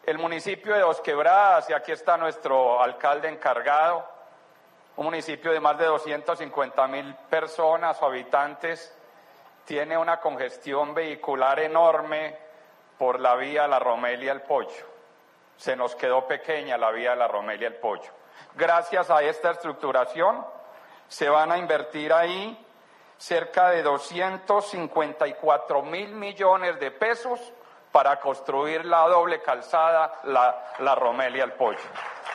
El municipio de Dos Quebradas, y aquí está nuestro alcalde encargado, un municipio de más de 250.000 personas o habitantes, tiene una congestión vehicular enorme por la vía La Romelia El Pollo. Se nos quedó pequeña la vía La Romelia El Pollo. Gracias a esta estructuración se van a invertir ahí cerca de 254.000 millones de pesos para construir la doble calzada La Romelia El Pollo.